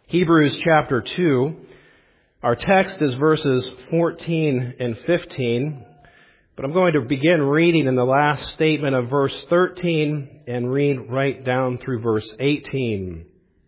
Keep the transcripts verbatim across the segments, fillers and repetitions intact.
Hebrews chapter two. Our text is verses fourteen and fifteen, but I'm going to begin reading in the last statement of verse thirteen and read right down through verse eighteen.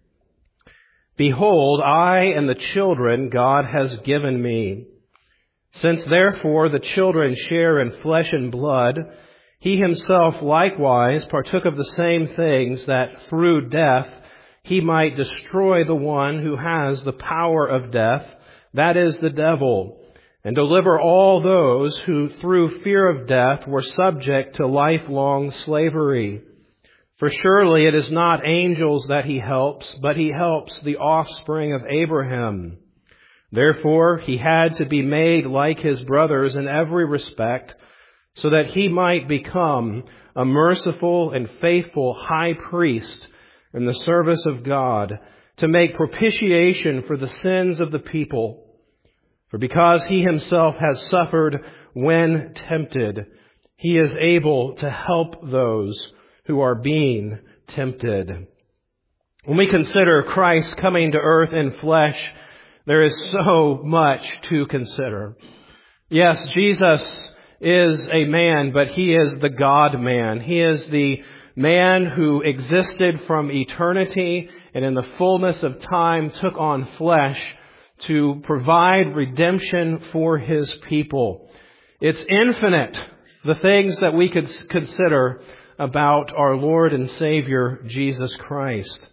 Behold, I and the children God has given me. Since therefore the children share in flesh and blood, he himself likewise partook of the same things, that through death he might destroy the one who has the power of death, that is the devil, and deliver all those who through fear of death were subject to lifelong slavery. For surely it is not angels that he helps, but he helps the offspring of Abraham. Therefore he had to be made like his brothers in every respect, so that he might become a merciful and faithful high priest in the service of God, to make propitiation for the sins of the people. For because he himself has suffered when tempted, he is able to help those who are being tempted. When we consider Christ coming to earth in flesh, there is so much to consider. Yes, Jesus is a man, but he is the God-man. He is the man who existed from eternity and in the fullness of time took on flesh to provide redemption for his people. It's infinite, the things that we could consider about our Lord and Savior, Jesus Christ.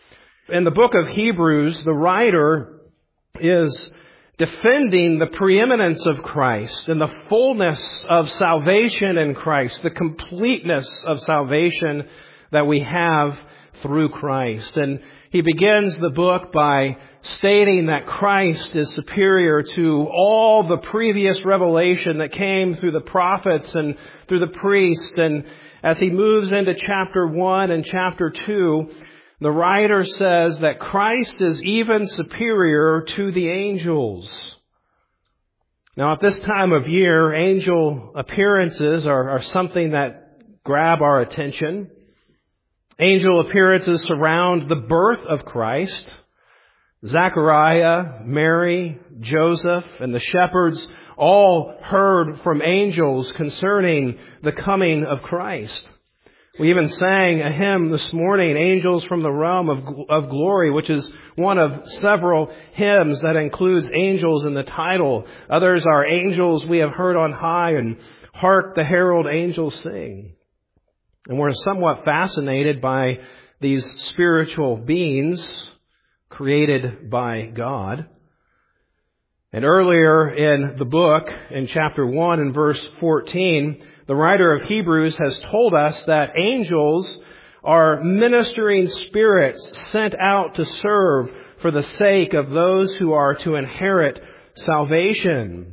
In the book of Hebrews, the writer is defending the preeminence of Christ and the fullness of salvation in Christ, the completeness of salvation that we have through Christ. And he begins the book by stating that Christ is superior to all the previous revelation that came through the prophets and through the priests. And as he moves into chapter one and chapter two, the writer says that Christ is even superior to the angels. Now, at this time of year, angel appearances are, are something that grab our attention. Angel appearances surround the birth of Christ. Zechariah, Mary, Joseph, and the shepherds all heard from angels concerning the coming of Christ. We even sang a hymn this morning, Angels from the Realm of, of Glory, which is one of several hymns that includes angels in the title. Others are Angels we have heard on high and Hark the Herald Angels Sing. And we're somewhat fascinated by these spiritual beings created by God. And earlier in the book, in chapter one and verse fourteen, the writer of Hebrews has told us that angels are ministering spirits sent out to serve for the sake of those who are to inherit salvation.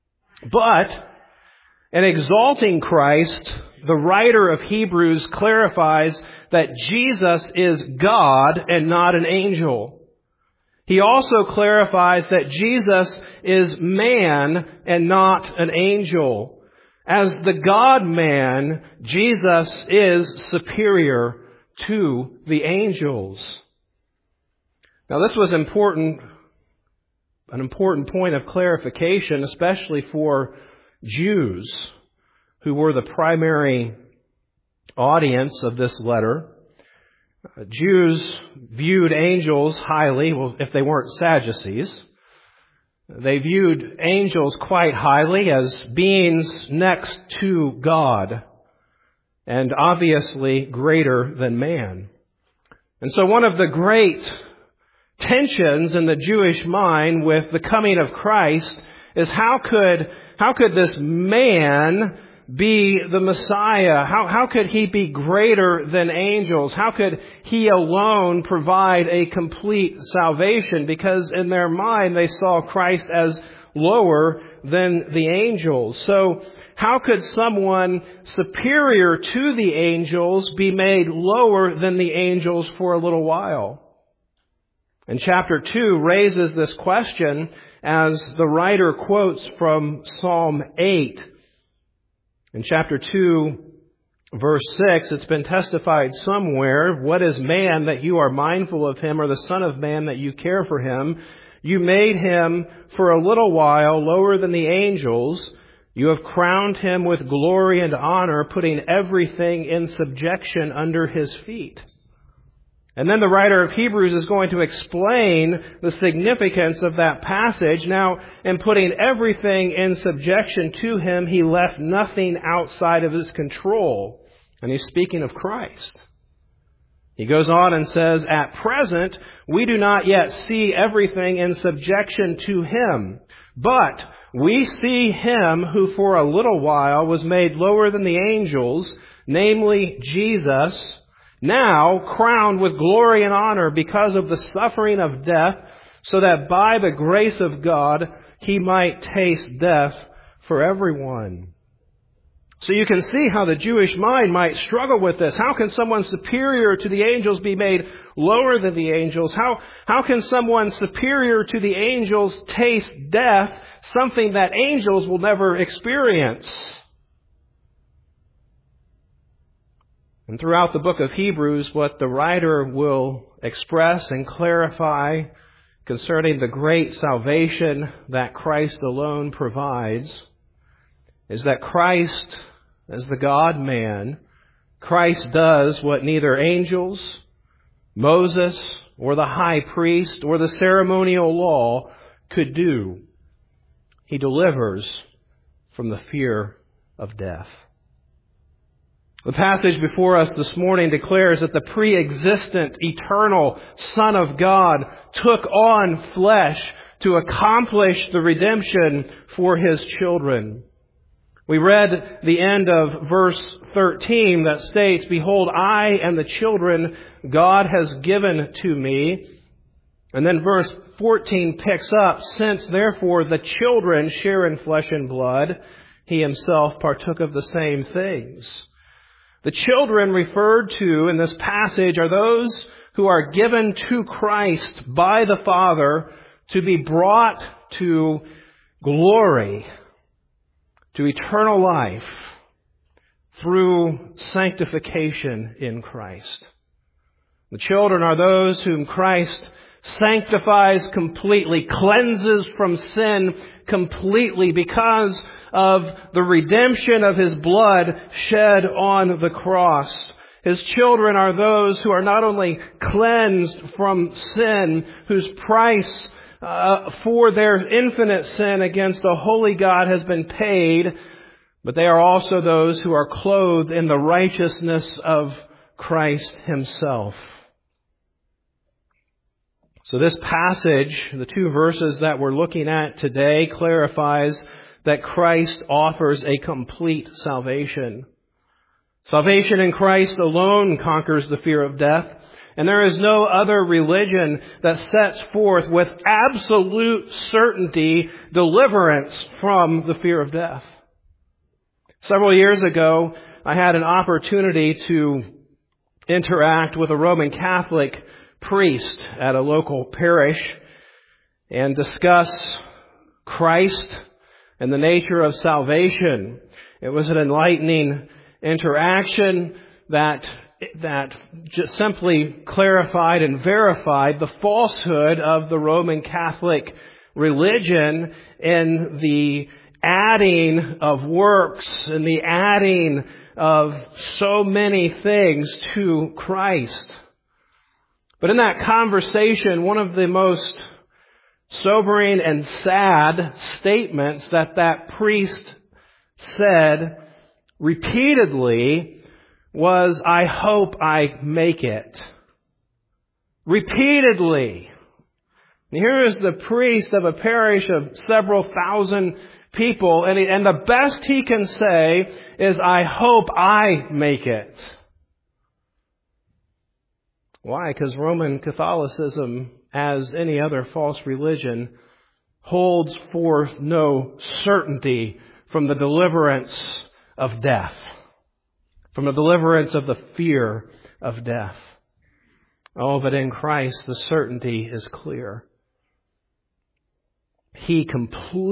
But in exalting Christ, the writer of Hebrews clarifies that Jesus is God and not an angel. He also clarifies that Jesus is man and not an angel. As the God-man, Jesus is superior to the angels. Now, this was important, an important point of clarification, especially for Jews, who were the primary audience of this letter. Jews viewed angels highly, well, if they weren't Sadducees. They viewed angels quite highly as beings next to God and obviously greater than man. And so one of the great tensions in the Jewish mind with the coming of Christ is how could, how could this man be the Messiah? How, how could he be greater than angels? How could he alone provide a complete salvation? Because in their mind, they saw Christ as lower than the angels. So how could someone superior to the angels be made lower than the angels for a little while? And chapter two raises this question as the writer quotes from Psalm eight. In chapter two, Verse six, it's been testified somewhere, what is man that you are mindful of him, or the son of man that you care for him? You made him for a little while lower than the angels. You have crowned him with glory and honor, putting everything in subjection under his feet. And then the writer of Hebrews is going to explain the significance of that passage. Now, in putting everything in subjection to him, he left nothing outside of his control. And he's speaking of Christ. He goes on and says, at present, we do not yet see everything in subjection to him, but we see him who for a little while was made lower than the angels, namely Jesus, now crowned with glory and honor because of the suffering of death, so that by the grace of God he might taste death for everyone. So you can see how the Jewish mind might struggle with this. How can someone superior to the angels be made lower than the angels? How, how can someone superior to the angels taste death, something that angels will never experience? And throughout the book of Hebrews, what the writer will express and clarify concerning the great salvation that Christ alone provides is that Christ, as the God-man, Christ does what neither angels, Moses, or the high priest, or the ceremonial law could do. He delivers from the fear of death. The passage before us this morning declares that the pre-existent, eternal Son of God took on flesh to accomplish the redemption for His children. We read the end of verse thirteen that states, behold, I and the children God has given to me. And then verse fourteen picks up, since therefore the children share in flesh and blood, He Himself partook of the same things. The children referred to in this passage are those who are given to Christ by the Father to be brought to glory, to eternal life through sanctification in Christ. The children are those whom Christ sanctifies completely, cleanses from sin completely because of the redemption of His blood shed on the cross. His children are those who are not only cleansed from sin, whose price uh, for their infinite sin against a holy God has been paid, but they are also those who are clothed in the righteousness of Christ Himself. So this passage, the two verses that we're looking at today, clarifies that Christ offers a complete salvation. Salvation in Christ alone conquers the fear of death, and there is no other religion that sets forth with absolute certainty deliverance from the fear of death. Several years ago, I had an opportunity to interact with a Roman Catholic priest at a local parish and discuss Christ and the nature of salvation. It was an enlightening interaction that that just simply clarified and verified the falsehood of the Roman Catholic religion in the adding of works and the adding of so many things to Christ. But in that conversation, one of the most sobering and sad statements that that priest said repeatedly was, I hope I make it. Repeatedly. And here is the priest of a parish of several thousand people, and, he, and the best he can say is, I hope I make it. Why? Because Roman Catholicism, as any other false religion, holds forth no certainty from the deliverance of death, from the deliverance of the fear of death. Oh, but in Christ the certainty is clear. He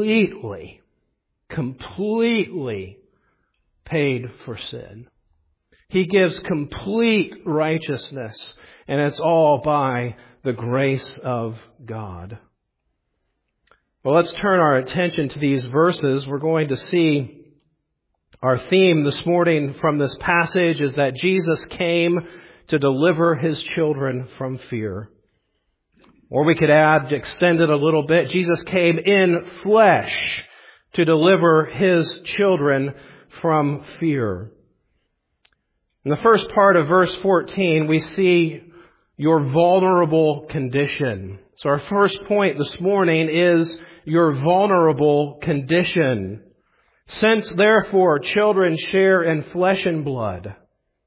completely, completely paid for sin. He gives complete righteousness, and it's all by the grace of God. Well, let's turn our attention to these verses. We're going to see our theme this morning from this passage is that Jesus came to deliver His children from fear. Or we could add, extend it a little bit, Jesus came in flesh to deliver His children from fear. In the first part of verse fourteen, we see your vulnerable condition. So our first point this morning is your vulnerable condition. Since therefore children share in flesh and blood,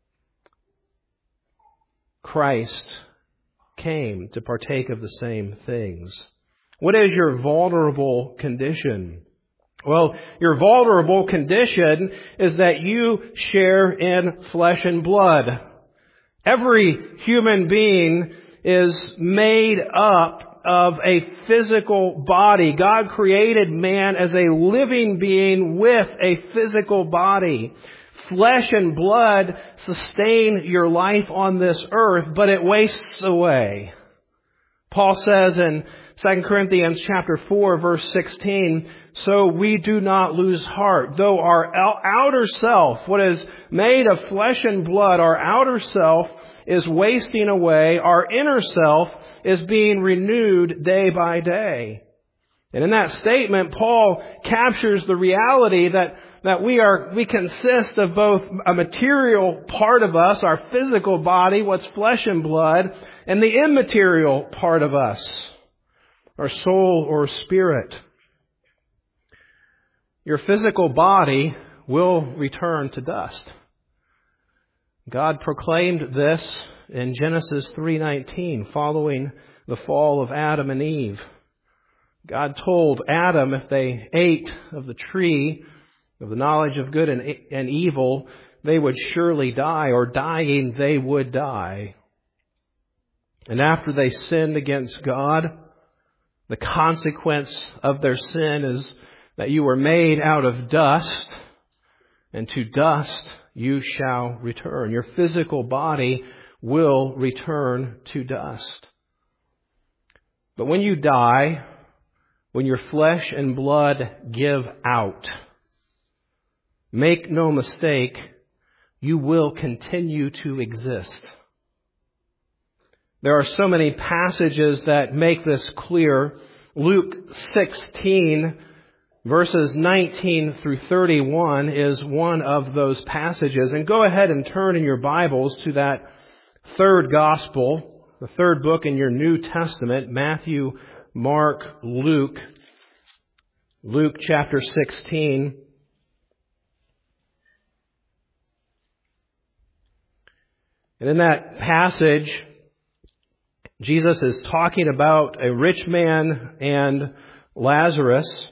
Christ came to partake of the same things. What is your vulnerable condition? Well, your vulnerable condition is that you share in flesh and blood. Every human being is made up of a physical body. God created man as a living being with a physical body. Flesh and blood sustain your life on this earth, but it wastes away. Paul says in Second Corinthians chapter four, verse sixteen, so we do not lose heart. Though our outer self, what is made of flesh and blood, our outer self is wasting away, our inner self is being renewed day by day. And in that statement, Paul captures the reality that, that we are, we consist of both a material part of us, our physical body, what's flesh and blood, and the immaterial part of us, our soul or spirit. Your physical body will return to dust. God proclaimed this in Genesis three nineteen, following the fall of Adam and Eve. God told Adam if they ate of the tree of the knowledge of good and, and evil, they would surely die, or dying they would die. And after they sinned against God, the consequence of their sin is that you were made out of dust, and to dust you shall return. Your physical body will return to dust. But when you die, when your flesh and blood give out, make no mistake, you will continue to exist. There are so many passages that make this clear. Luke sixteen, verses nineteen through thirty-one is one of those passages. And go ahead and turn in your Bibles to that third gospel, the third book in your New Testament, Matthew, Mark, Luke, Luke chapter sixteen. And in that passage, Jesus is talking about a rich man and Lazarus.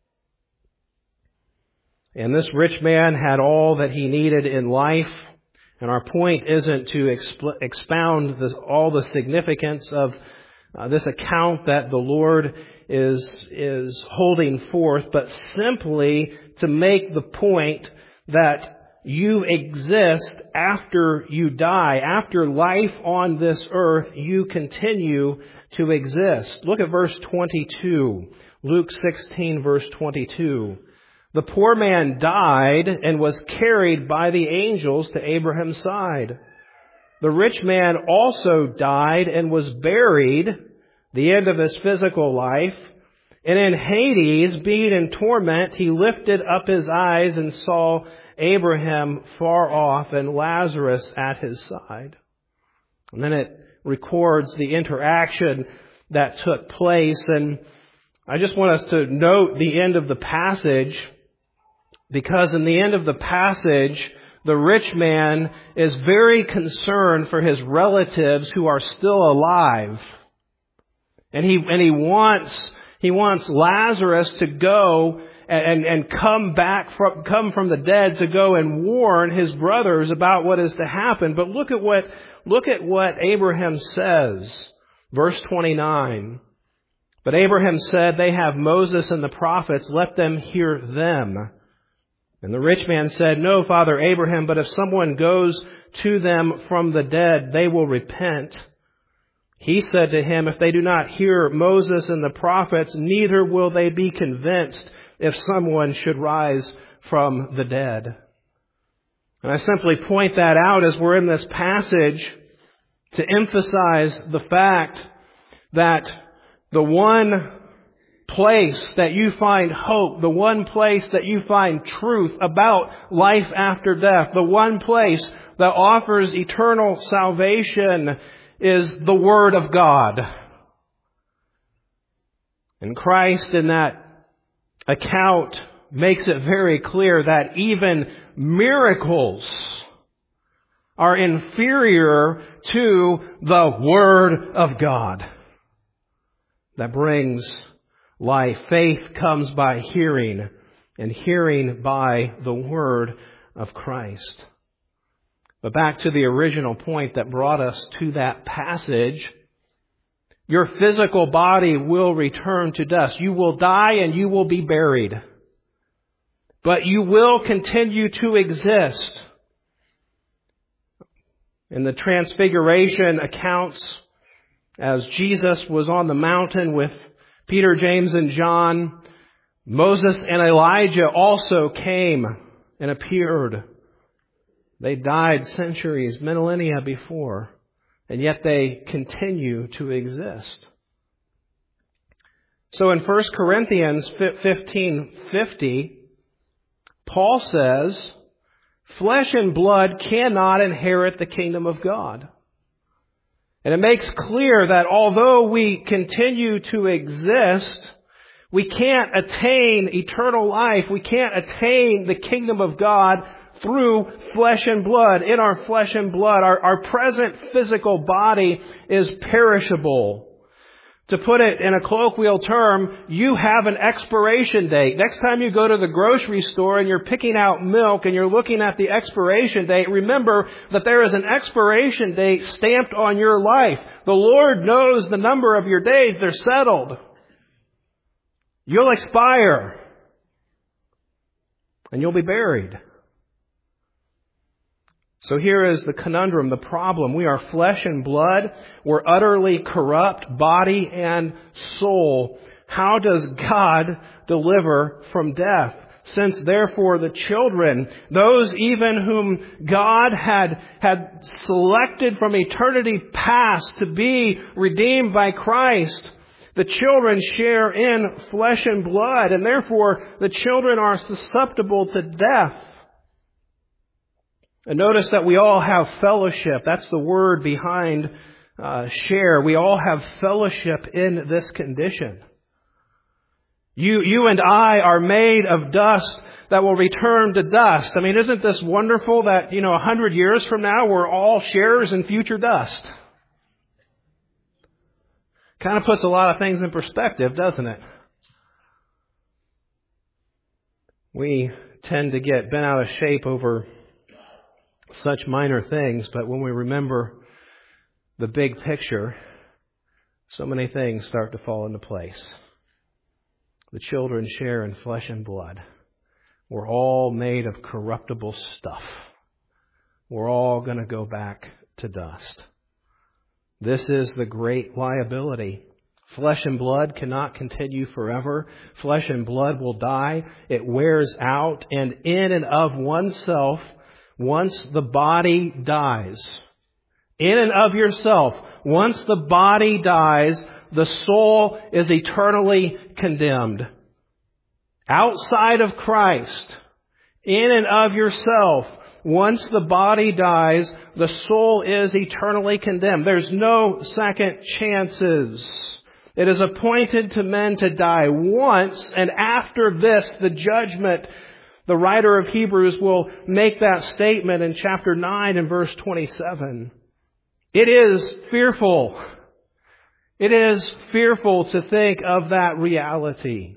And this rich man had all that he needed in life. And our point isn't to exp- expound this, all the significance of uh, this account that the Lord is, is holding forth, but simply to make the point that you exist after you die. After life on this earth, you continue to exist. Look at verse twenty-two. Luke sixteen, verse twenty-two. The poor man died and was carried by the angels to Abraham's side. The rich man also died and was buried, the end of his physical life. And in Hades, being in torment, he lifted up his eyes and saw Abraham far off and Lazarus at his side. And then it records the interaction that took place. And I just want us to note the end of the passage, because in the end of the passage, the rich man is very concerned for his relatives who are still alive. And he, and he wants, he wants Lazarus to go and, and come back from, come from the dead to go and warn his brothers about what is to happen. But look at what, look at what Abraham says. Verse twenty-nine. But Abraham said, they have Moses and the prophets, let them hear them. And the rich man said, "No, Father Abraham, but if someone goes to them from the dead, they will repent." He said to him, "If they do not hear Moses and the prophets, neither will they be convinced if someone should rise from the dead." And I simply point that out as we're in this passage to emphasize the fact that the one place that you find hope, the one place that you find truth about life after death, the one place that offers eternal salvation is the Word of God. And Christ in that account makes it very clear that even miracles are inferior to the Word of God that brings life. Faith comes by hearing, and hearing by the Word of Christ. But back to the original point that brought us to that passage, your physical body will return to dust. You will die and you will be buried. But you will continue to exist. In the Transfiguration accounts, as Jesus was on the mountain with Peter, James, and John, Moses and Elijah also came and appeared. They died centuries, millennia before, and yet they continue to exist. So in First Corinthians fifteen fifty, Paul says, "Flesh and blood cannot inherit the kingdom of God." And it makes clear that although we continue to exist, we can't attain eternal life. We can't attain the kingdom of God through flesh and blood. In our flesh and blood, our, our present physical body is perishable. To put it in a colloquial term, you have an expiration date. Next time you go to the grocery store and you're picking out milk and you're looking at the expiration date, remember that there is an expiration date stamped on your life. The Lord knows the number of your days. They're settled. You'll expire. And you'll be buried. So here is the conundrum, the problem. We are flesh and blood. We're utterly corrupt, body and soul. How does God deliver from death? Since therefore the children, those even whom God had, had selected from eternity past to be redeemed by Christ, the children share in flesh and blood, and therefore the children are susceptible to death. And notice that we all have fellowship. That's the word behind uh, share. We all have fellowship in this condition. You, you and I are made of dust that will return to dust. I mean, isn't this wonderful that, you know, a hundred years from now we're all sharers in future dust? Kind of puts a lot of things in perspective, doesn't it? We tend to get bent out of shape over such minor things, but when we remember the big picture, so many things start to fall into place. The children share in flesh and blood. We're all made of corruptible stuff. We're all going to go back to dust. This is the great liability. Flesh and blood cannot continue forever. Flesh and blood will die. It wears out, and in and of oneself, once the body dies, in and of yourself, once the body dies, the soul is eternally condemned. Outside of Christ, in and of yourself, once the body dies, the soul is eternally condemned. There's no second chances. It is appointed to men to die once, and after this, the judgment. The writer of Hebrews will make that statement in chapter nine and verse twenty-seven. It is fearful. It is fearful to think of that reality.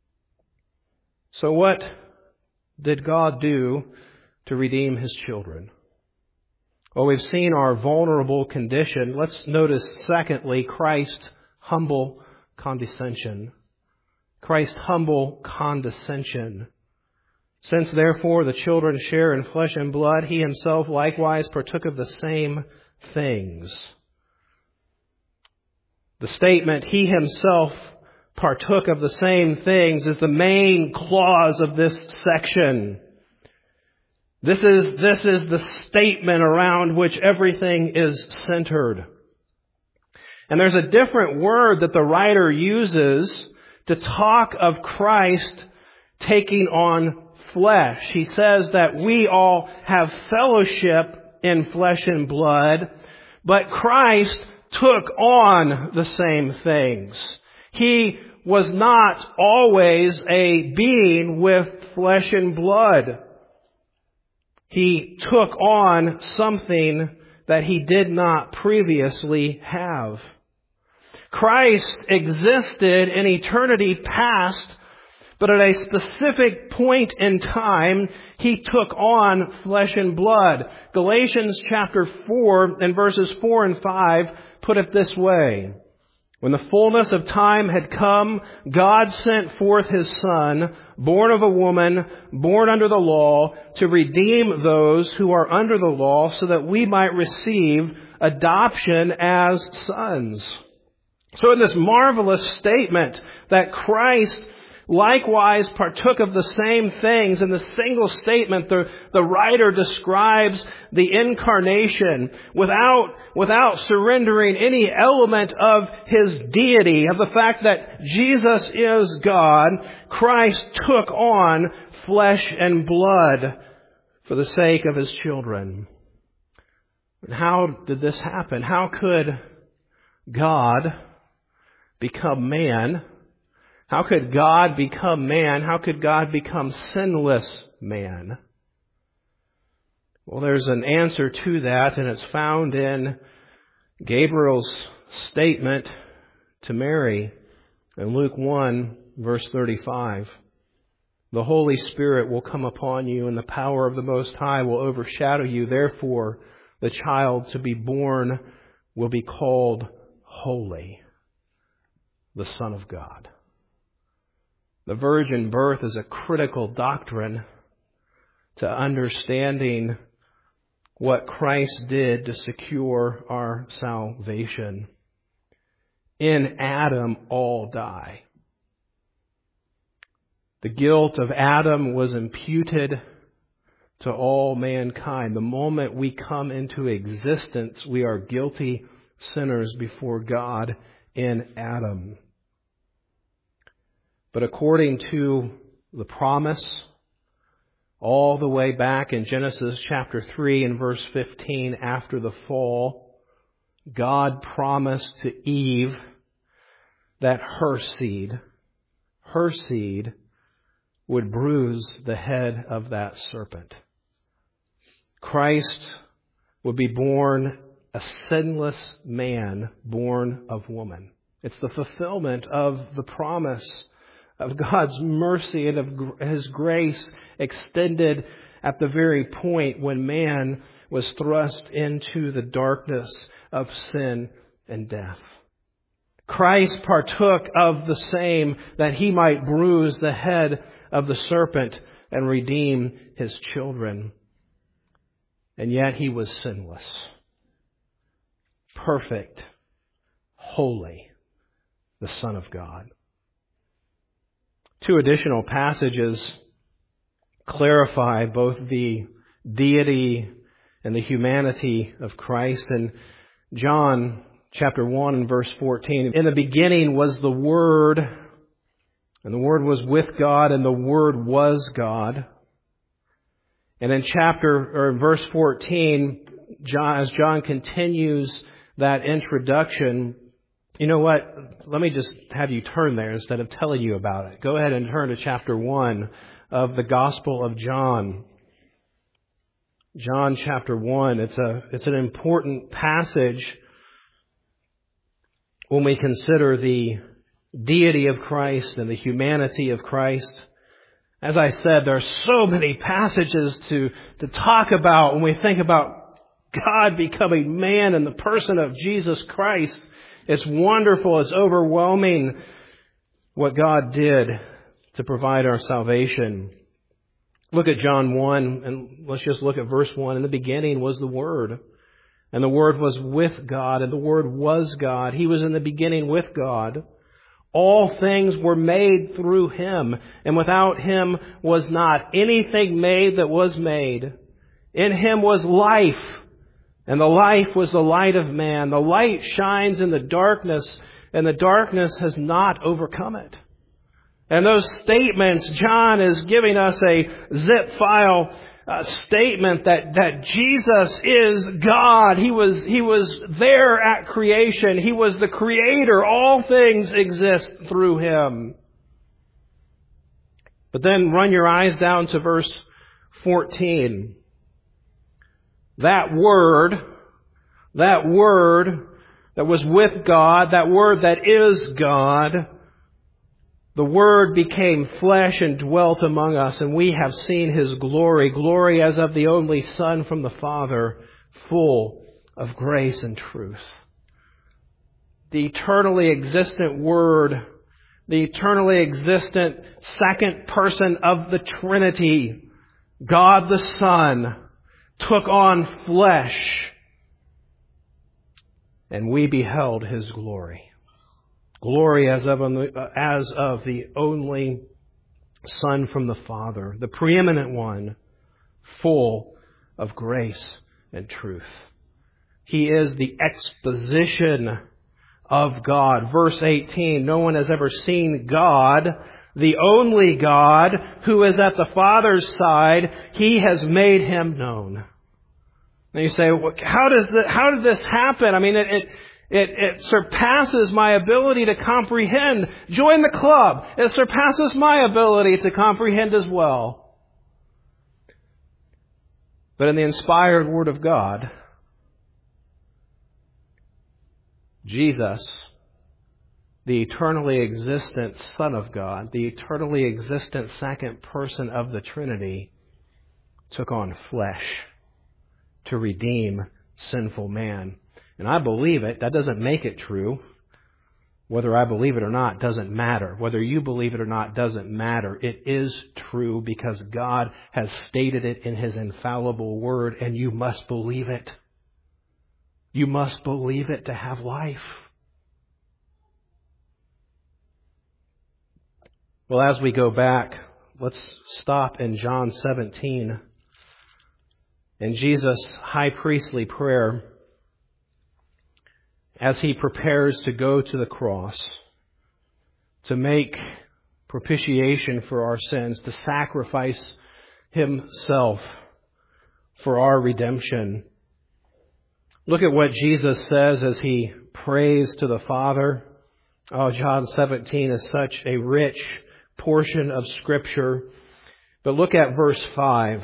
So what did God do to redeem His children? Well, we've seen our vulnerable condition. Let's notice, secondly, Christ's humble condescension. Christ's humble condescension. Since therefore the children share in flesh and blood, he himself likewise partook of the same things. The statement, he himself partook of the same things, is the main clause of this section. This is, this is the statement around which everything is centered. And there's a different word that the writer uses to talk of Christ taking on flesh. He says that we all have fellowship in flesh and blood, but Christ took on the same things. He was not always a being with flesh and blood. He took on something that he did not previously have. Christ existed in eternity past, but at a specific point in time, he took on flesh and blood. Galatians chapter four and verses four and five put it this way. When the fullness of time had come, God sent forth his Son, born of a woman, born under the law, to redeem those who are under the law, so that we might receive adoption as sons. So in this marvelous statement that Christ likewise partook of the same things, in the single statement, the, the writer describes the incarnation without, without surrendering any element of his deity, of the fact that Jesus is God. Christ took on flesh and blood for the sake of his children. And how did this happen? How could God become man? How could God become man? How could God become sinless man? Well, there's an answer to that, and it's found in Gabriel's statement to Mary in Luke one, verse thirty-five. The Holy Spirit will come upon you, and the power of the Most High will overshadow you. Therefore, the child to be born will be called Holy, the Son of God. The virgin birth is a critical doctrine to understanding what Christ did to secure our salvation. In Adam, all die. The guilt of Adam was imputed to all mankind. The moment we come into existence, we are guilty sinners before God in Adam. But according to the promise, all the way back in Genesis chapter three and verse fifteen, after the fall, God promised to Eve that her seed, her seed would bruise the head of that serpent. Christ would be born a sinless man born of woman. It's the fulfillment of the promise of God's mercy and of his grace extended at the very point when man was thrust into the darkness of sin and death. Christ partook of the same, that he might bruise the head of the serpent and redeem his children. And yet he was sinless, perfect, holy, the Son of God. Two additional passages clarify both the deity and the humanity of Christ. In John chapter one and verse fourteen, in the beginning was the Word, and the Word was with God, and the Word was God. And in chapter or in verse fourteen, John, as John continues that introduction, you know what? Let me just have you turn there instead of telling you about it. Go ahead and turn to chapter one of the Gospel of John. John chapter one. It's a, it's an important passage when we consider the deity of Christ and the humanity of Christ. As I said, there are so many passages to, to talk about when we think about God becoming man in the person of Jesus Christ. It's wonderful. It's overwhelming what God did to provide our salvation. Look at John one, and let's just look at verse one. In the beginning was the Word, and the Word was with God, and the Word was God. He was in the beginning with God. All things were made through Him, and without Him was not anything made that was made. In Him was life, and the life was the light of man. The light shines in the darkness, and the darkness has not overcome it. And those statements, John is giving us a zip file uh, statement that, that Jesus is God. He was, he was there at creation. He was the creator. All things exist through Him. But then run your eyes down to verse fourteen. That Word, that Word that was with God, that Word that is God, the Word became flesh and dwelt among us, and we have seen His glory, glory as of the only Son from the Father, full of grace and truth. The eternally existent Word, the eternally existent second person of the Trinity, God the Son, took on flesh, and we beheld His glory. Glory as of, as of the only Son from the Father, the preeminent one, full of grace and truth. He is the exposition of God. Verse eighteen, no one has ever seen God, the only God who is at the Father's side. He has made Him known. And you say, how does the, how did this happen? I mean, it, it It, it surpasses my ability to comprehend. Join the club. It surpasses my ability to comprehend as well. But in the inspired Word of God, Jesus, the eternally existent Son of God, the eternally existent second person of the Trinity, took on flesh to redeem sinful man. And I believe it. That doesn't make it true. Whether I believe it or not doesn't matter. Whether you believe it or not doesn't matter. It is true because God has stated it in His infallible Word, and you must believe it. You must believe it to have life. Well, as we go back, let's stop in John seventeen. In Jesus' high priestly prayer, as He prepares to go to the cross, to make propitiation for our sins, to sacrifice Himself for our redemption. Look at what Jesus says as He prays to the Father. Oh, John seventeen is such a rich portion of Scripture. But look at verse five.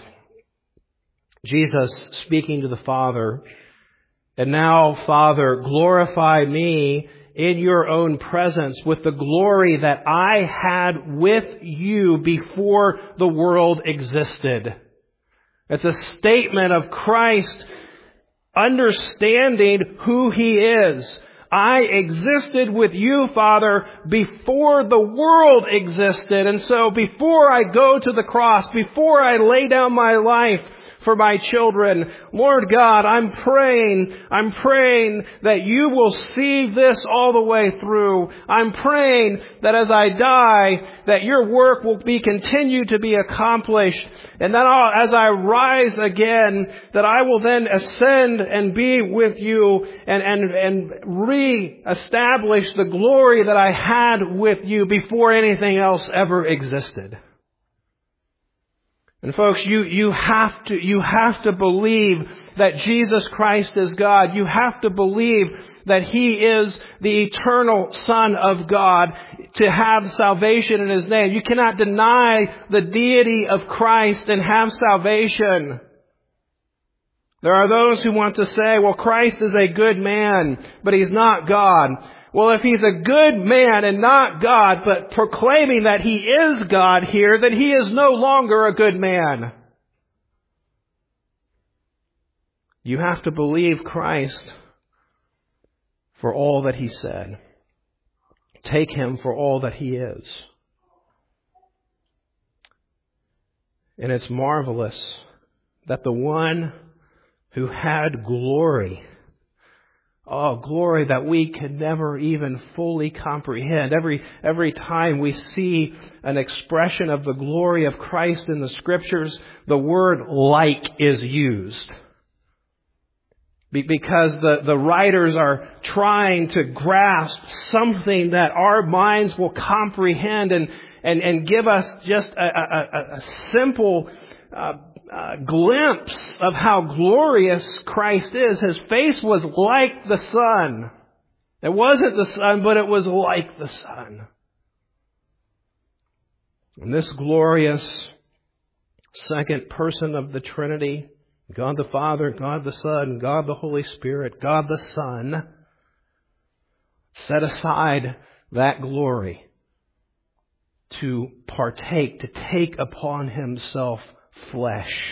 Jesus speaking to the Father, "And now, Father, glorify me in your own presence with the glory that I had with you before the world existed." It's a statement of Christ understanding who He is. I existed with you, Father, before the world existed. And so before I go to the cross, before I lay down my life for my children, Lord God, I'm praying, I'm praying that you will see this all the way through. I'm praying that as I die, that your work will be continued to be accomplished. And that I'll, as I rise again, that I will then ascend and be with you and, and, and re-establish the glory that I had with you before anything else ever existed. And folks, you, you have to, you have to believe that Jesus Christ is God. You have to believe that He is the eternal Son of God to have salvation in His name. You cannot deny the deity of Christ and have salvation. There are those who want to say, well, Christ is a good man, but He's not God. Well, if He's a good man and not God, but proclaiming that He is God here, then He is no longer a good man. You have to believe Christ for all that He said. Take Him for all that He is. And it's marvelous that the one who had glory, oh, glory that we can never even fully comprehend. Every, every time we see an expression of the glory of Christ in the Scriptures, the word like is used. Because the, the writers are trying to grasp something that our minds will comprehend and, and, and give us just a, a, a simple uh, uh, glimpse of how glorious Christ is. His face was like the sun. It wasn't the sun, but it was like the sun. And this glorious second person of the Trinity, God the Father, God the Son, God the Holy Spirit, God the Son, set aside that glory to partake, to take upon Himself flesh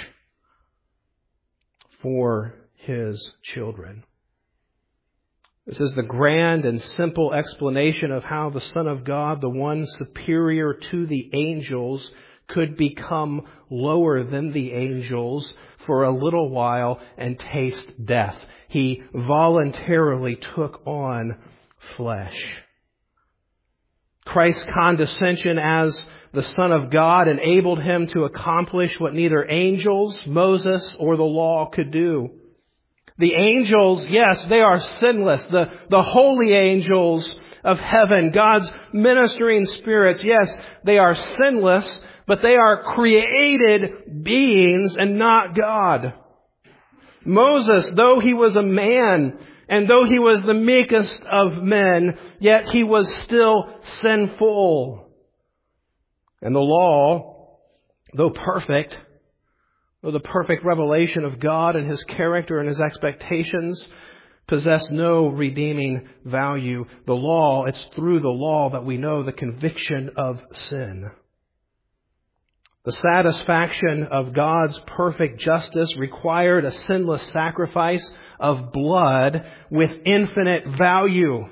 for His children. This is the grand and simple explanation of how the Son of God, the one superior to the angels, could become lower than the angels for a little while and taste death. He voluntarily took on flesh. Christ's condescension as the Son of God enabled Him to accomplish what neither angels, Moses, or the law could do. The angels, yes, they are sinless. The, the holy angels of heaven, God's ministering spirits, yes, they are sinless, but they are created beings and not God. Moses, though he was a man, and though he was the meekest of men, yet he was still sinful. And the law, though perfect, though the perfect revelation of God and His character and His expectations, possessed no redeeming value. The law, it's through the law that we know the conviction of sin. The satisfaction of God's perfect justice required a sinless sacrifice of blood with infinite value.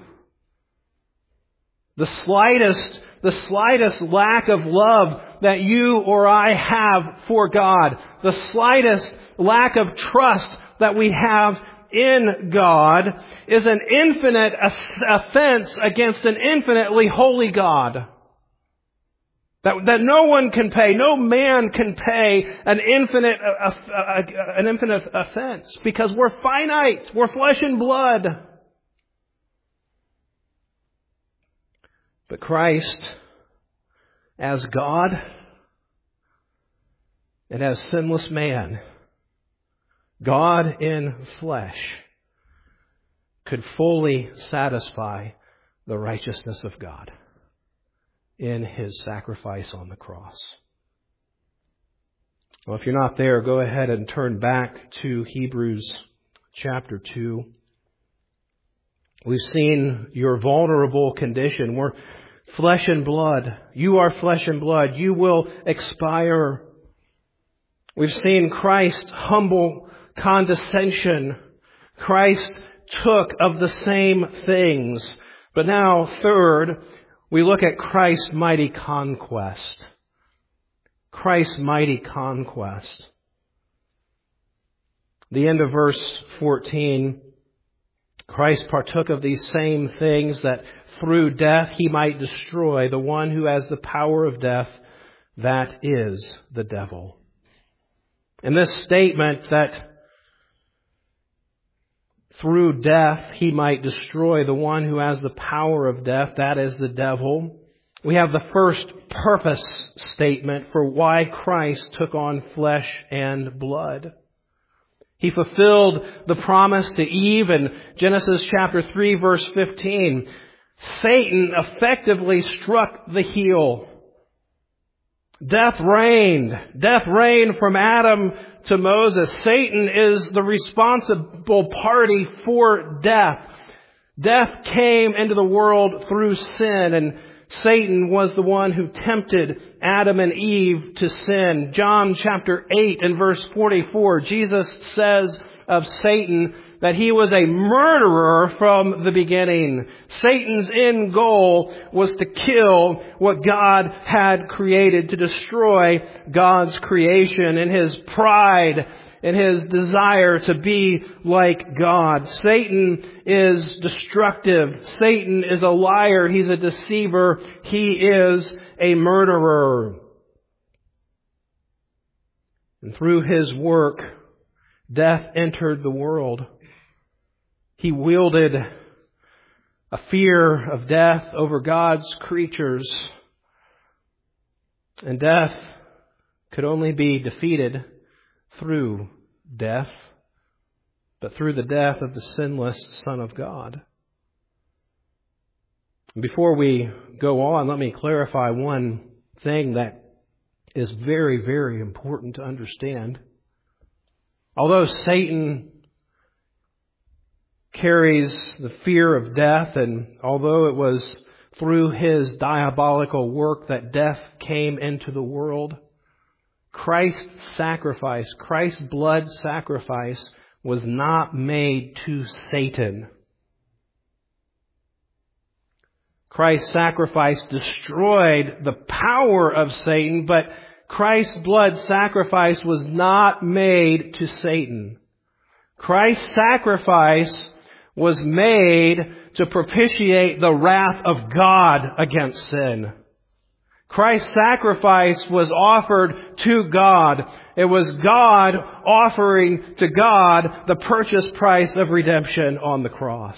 The slightest, the slightest lack of love that you or I have for God, the slightest lack of trust that we have in God is an infinite offense against an infinitely holy God. That, that no one can pay, no man can pay an infinite, uh, uh, an infinite offense because we're finite, we're flesh and blood. But Christ, as God and as sinless man, God in flesh, could fully satisfy the righteousness of God in His sacrifice on the cross. Well, if you're not there, go ahead and turn back to Hebrews chapter two. We've seen your vulnerable condition. We're flesh and blood. You are flesh and blood. You will expire. We've seen Christ's humble condescension. Christ took of the same things. But now, third, we look at Christ's mighty conquest. Christ's mighty conquest. The end of verse fourteen, Christ partook of these same things that through death He might destroy the one who has the power of death, that is the devil. And this statement that through death He might destroy the one who has the power of death, that is the devil. We have the first purpose statement for why Christ took on flesh and blood. He fulfilled the promise to Eve in Genesis chapter three, verse fifteen. Satan effectively struck the heel. Death reigned. Death reigned from Adam to Moses. Satan is the responsible party for death. Death came into the world through sin, and Satan was the one who tempted Adam and Eve to sin. John chapter eight and verse forty-four, Jesus says of Satan that he was a murderer from the beginning. Satan's end goal was to kill what God had created, to destroy God's creation in his pride, in his desire to be like God. Satan is destructive. Satan is a liar. He's a deceiver. He is a murderer. And through his work, death entered the world. He wielded a fear of death over God's creatures. And death could only be defeated through death, but through the death of the sinless Son of God. Before we go on, let me clarify one thing that is very, very important to understand. Although Satan carries the fear of death, and although it was through his diabolical work that death came into the world, Christ's sacrifice, Christ's blood sacrifice, was not made to Satan. Christ's sacrifice destroyed the power of Satan, but Christ's blood sacrifice was not made to Satan. Christ's sacrifice was made to propitiate the wrath of God against sin. Christ's sacrifice was offered to God. It was God offering to God the purchase price of redemption on the cross.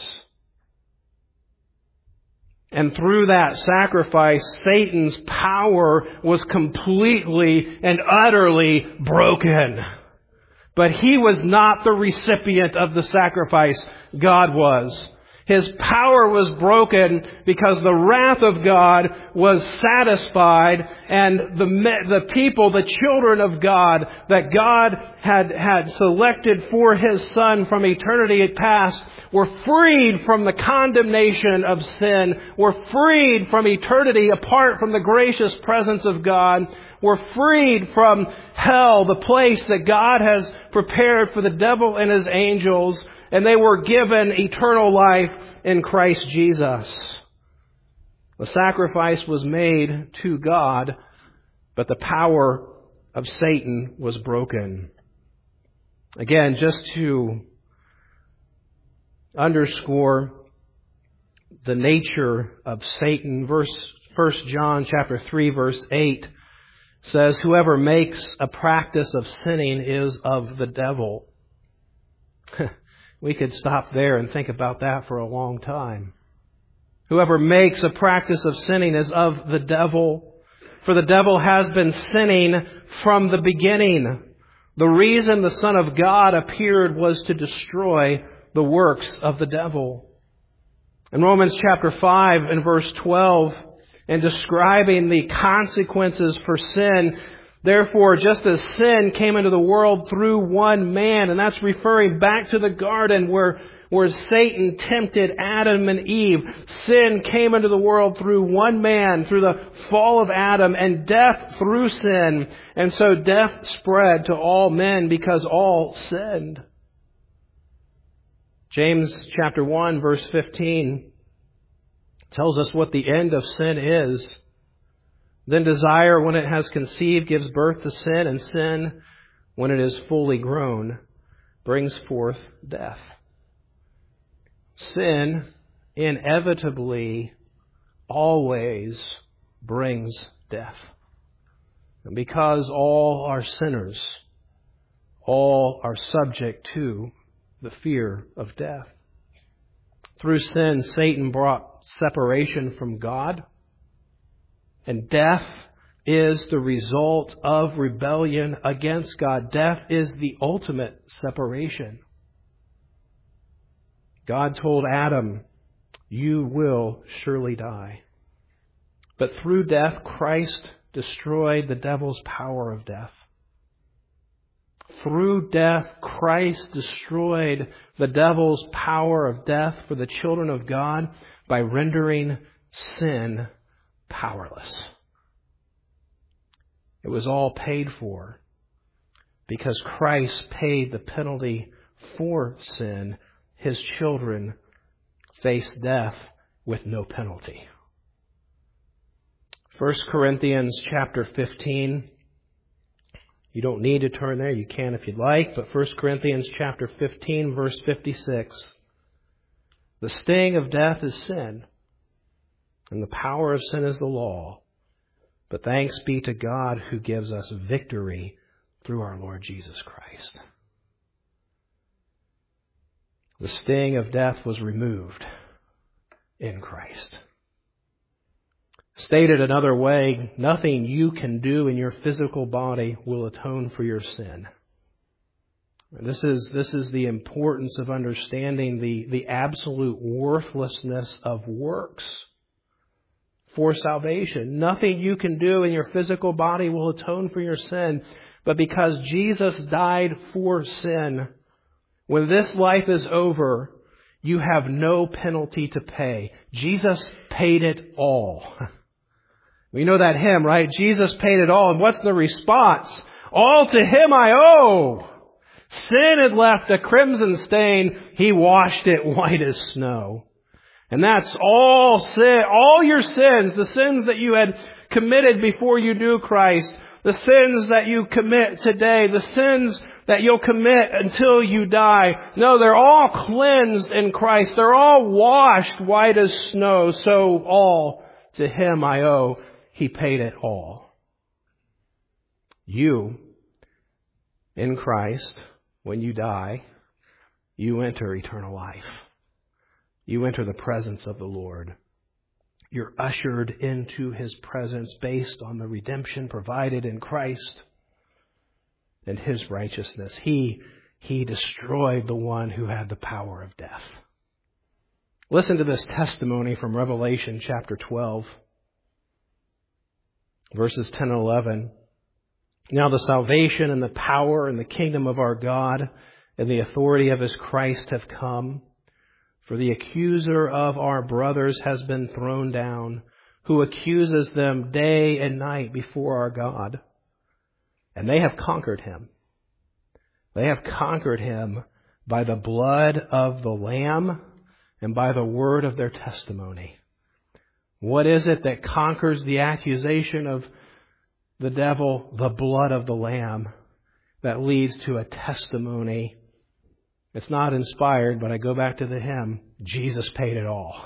And through that sacrifice, Satan's power was completely and utterly broken. But he was not the recipient of the sacrifice. God was. His power was broken because the wrath of God was satisfied, and the the people, the children of God that God had, had selected for His Son from eternity past were freed from the condemnation of sin, were freed from eternity apart from the gracious presence of God, were freed from hell, the place that God has prepared for the devil and his angels, and they were given eternal life in Christ Jesus. The sacrifice was made to God, but the power of Satan was broken. Again, just to underscore the nature of Satan, verse First John chapter three, verse eight says, "Whoever makes a practice of sinning is of the devil." We could stop there and think about that for a long time. Whoever makes a practice of sinning is of the devil, for the devil has been sinning from the beginning. The reason the Son of God appeared was to destroy the works of the devil. In Romans chapter five and verse twelve, in describing the consequences for sin, therefore, just as sin came into the world through one man, and that's referring back to the garden where, where Satan tempted Adam and Eve, sin came into the world through one man, through the fall of Adam, and death through sin. And so death spread to all men because all sinned. James chapter one, verse fifteen tells us what the end of sin is. Then desire, when it has conceived, gives birth to sin, and sin, when it is fully grown, brings forth death. Sin inevitably always brings death. And because all are sinners, all are subject to the fear of death. Through sin, Satan brought separation from God. And death is the result of rebellion against God. Death is the ultimate separation. God told Adam, "You will surely die." But through death, Christ destroyed the devil's power of death. Through death, Christ destroyed the devil's power of death for the children of God by rendering sin powerless. It was all paid for because Christ paid the penalty for sin. His children faced death with no penalty. First Corinthians chapter fifteen. You don't need to turn there. You can if you'd like. But First Corinthians chapter fifteen, verse fifty-six. The sting of death is sin, and the power of sin is the law. But thanks be to God who gives us victory through our Lord Jesus Christ. The sting of death was removed in Christ. Stated another way, nothing you can do in your physical body will atone for your sin. This is, this is the importance of understanding the, the absolute worthlessness of works for salvation. Nothing you can do in your physical body will atone for your sin. But because Jesus died for sin, when this life is over, you have no penalty to pay. Jesus paid it all. We know that hymn, right? Jesus paid it all. And what's the response? All to Him I owe. Sin had left a crimson stain. He washed it white as snow. And that's all sin, all your sins, the sins that you had committed before you knew Christ, the sins that you commit today, the sins that you'll commit until you die. No, they're all cleansed in Christ. They're all washed white as snow. So all to Him I owe. He paid it all. You, in Christ, when you die, you enter eternal life. You enter the presence of the Lord. You're ushered into His presence based on the redemption provided in Christ and His righteousness. He, He destroyed the one who had the power of death. Listen to this testimony from Revelation chapter twelve. Verses ten and eleven. Now the salvation and the power and the kingdom of our God and the authority of His Christ have come. For the accuser of our brothers has been thrown down, who accuses them day and night before our God. And they have conquered him. They have conquered him by the blood of the Lamb and by the word of their testimony. What is it that conquers the accusation of the devil? The blood of the Lamb that leads to a testimony. It's not inspired, but I go back to the hymn. Jesus paid it all.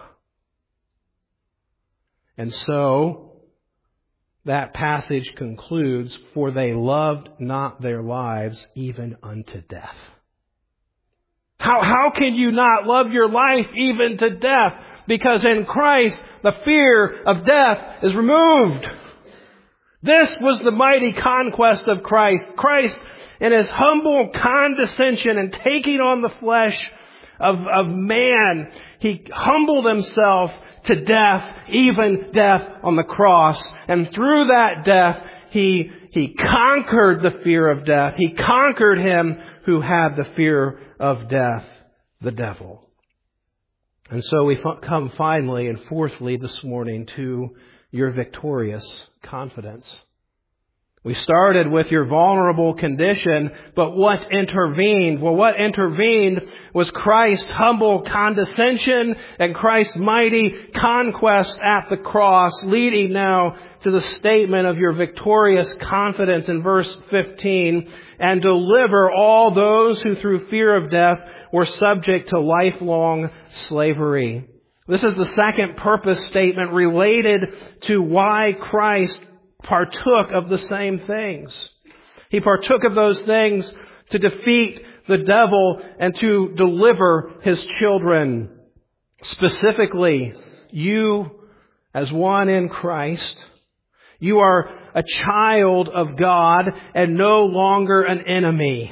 And so that passage concludes, for they loved not their lives even unto death. How, how can you not love your life even to death? Because in Christ, the fear of death is removed. This was the mighty conquest of Christ. Christ, in His humble condescension and taking on the flesh of, of man, He humbled Himself to death, even death on the cross. And through that death, He, He conquered the fear of death. He conquered him who had the fear of death, the devil. And so we come finally and fourthly this morning to your victorious confidence. We started with your vulnerable condition, but what intervened? Well, what intervened was Christ's humble condescension and Christ's mighty conquest at the cross, leading now to the statement of your victorious confidence in verse fifteen, and deliver all those who through fear of death were subject to lifelong slavery. This is the second purpose statement related to why Christ partook of the same things. He partook of those things to defeat the devil and to deliver His children. Specifically, you as one in Christ, you are a child of God and no longer an enemy.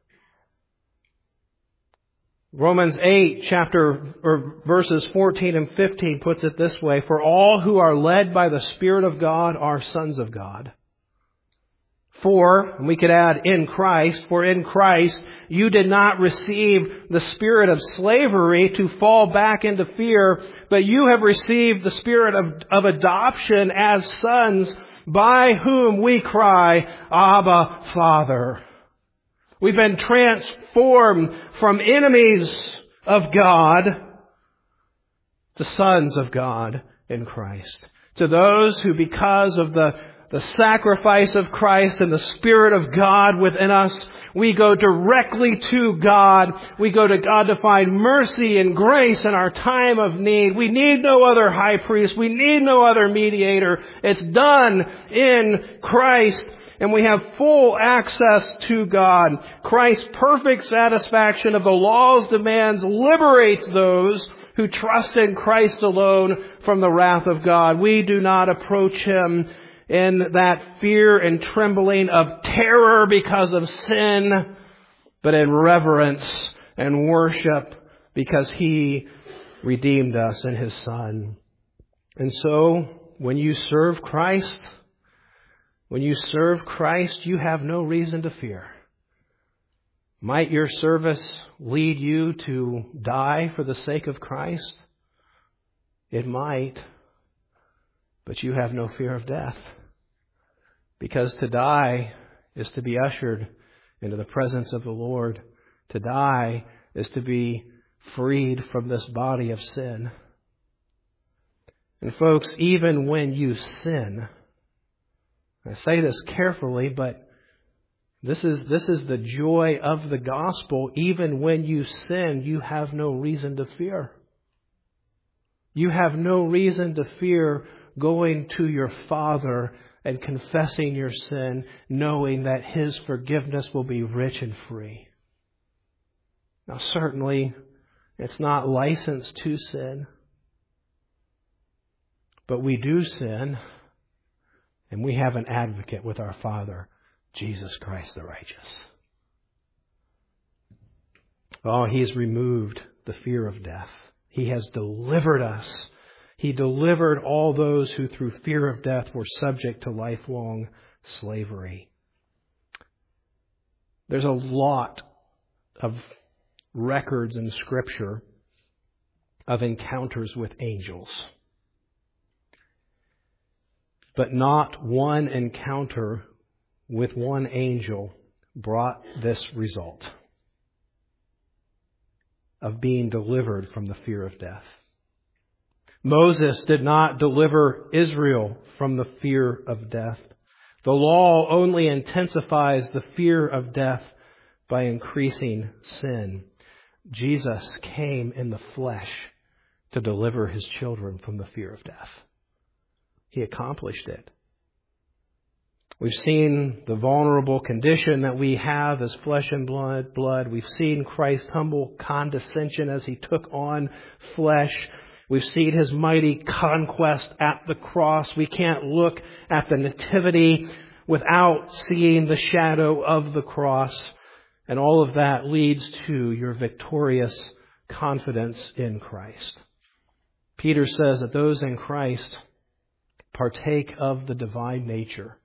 Romans eight, chapter or verses fourteen and fifteen puts it this way, for all who are led by the Spirit of God are sons of God. For, and we could add in Christ, for in Christ you did not receive the spirit of slavery to fall back into fear, but you have received the spirit of, of adoption as sons, by whom we cry, Abba, Father. We've been transformed from enemies of God to sons of God in Christ. To those who, because of the The sacrifice of Christ and the Spirit of God within us, we go directly to God. We go to God to find mercy and grace in our time of need. We need no other high priest. We need no other mediator. It's done in Christ, and we have full access to God. Christ's perfect satisfaction of the law's demands liberates those who trust in Christ alone from the wrath of God. We do not approach Him in that fear and trembling of terror because of sin, but in reverence and worship because He redeemed us in His Son. And so, when you serve Christ, when you serve Christ, you have no reason to fear. Might your service lead you to die for the sake of Christ? It might. But you have no fear of death. Because to die is to be ushered into the presence of the Lord. To die is to be freed from this body of sin. And folks, even when you sin, I say this carefully, but this is, this is the joy of the gospel. Even when you sin, you have no reason to fear. You have no reason to fear going to your Father and confessing your sin, knowing that His forgiveness will be rich and free. Now, certainly, it's not licensed to sin, but we do sin, and we have an advocate with our Father, Jesus Christ the righteous. Oh, He's removed the fear of death. He has delivered us. He delivered all those who through fear of death were subject to lifelong slavery. There's a lot of records in Scripture of encounters with angels. But not one encounter with one angel brought this result of being delivered from the fear of death. Moses did not deliver Israel from the fear of death. The law only intensifies the fear of death by increasing sin. Jesus came in the flesh to deliver His children from the fear of death. He accomplished it. We've seen the vulnerable condition that we have as flesh and blood. blood. We've seen Christ's humble condescension as He took on flesh. We've seen His mighty conquest at the cross. We can't look at the nativity without seeing the shadow of the cross. And all of that leads to your victorious confidence in Christ. Peter says that those in Christ partake of the divine nature.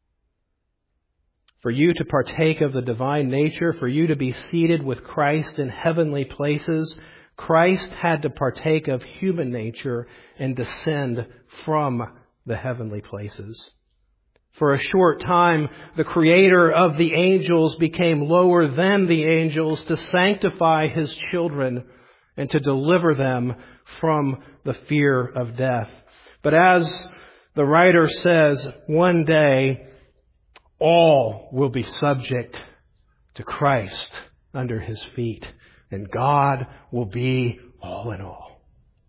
For you to partake of the divine nature, for you to be seated with Christ in heavenly places, Christ had to partake of human nature and descend from the heavenly places. For a short time, the Creator of the angels became lower than the angels to sanctify His children and to deliver them from the fear of death. But as the writer says, one day all will be subject to Christ under His feet. And God will be all in all.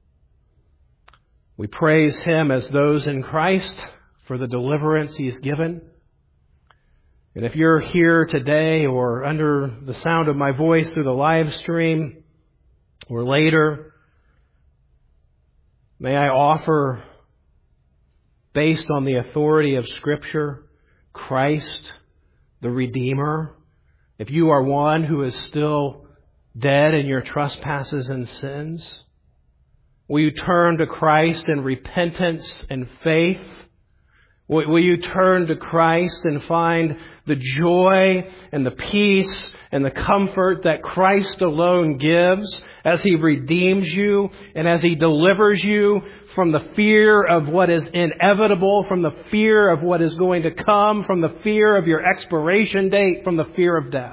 We praise Him as those in Christ for the deliverance He's given. And if you're here today or under the sound of my voice through the live stream or later, may I offer, based on the authority of Scripture, Christ, the Redeemer. If you are one who is still dead in your trespasses and sins, will you turn to Christ in repentance and faith? Will, will you turn to Christ and find the joy and the peace and the comfort that Christ alone gives as He redeems you and as He delivers you from the fear of what is inevitable, from the fear of what is going to come, from the fear of your expiration date, from the fear of death?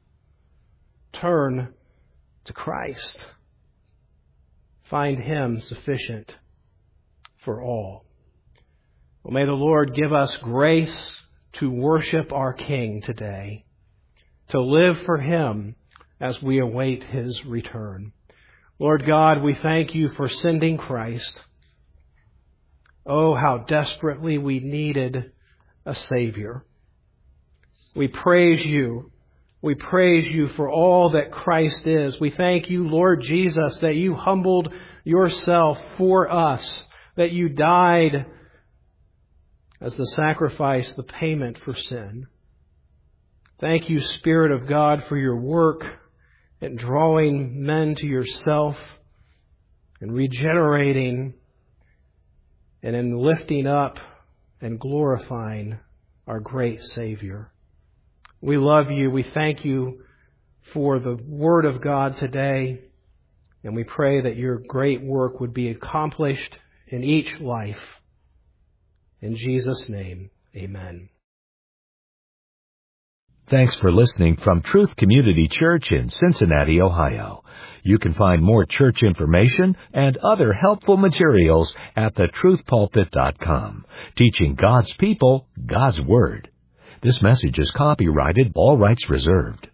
Turn to Christ. Find Him sufficient for all. Well, may the Lord give us grace to worship our King today, to live for Him as we await His return. Lord God, we thank You for sending Christ. Oh, how desperately we needed a Savior. We praise You. We praise You for all that Christ is. We thank You, Lord Jesus, that You humbled Yourself for us, that You died as the sacrifice, the payment for sin. Thank You, Spirit of God, for Your work in drawing men to Yourself and regenerating and in lifting up and glorifying our great Savior. We love You. We thank You for the Word of God today, and we pray that Your great work would be accomplished in each life. In Jesus' name, amen. Thanks for listening from Truth Community Church in Cincinnati, Ohio. You can find more church information and other helpful materials at the truth pulpit dot com, teaching God's people God's Word. This message is copyrighted, all rights reserved.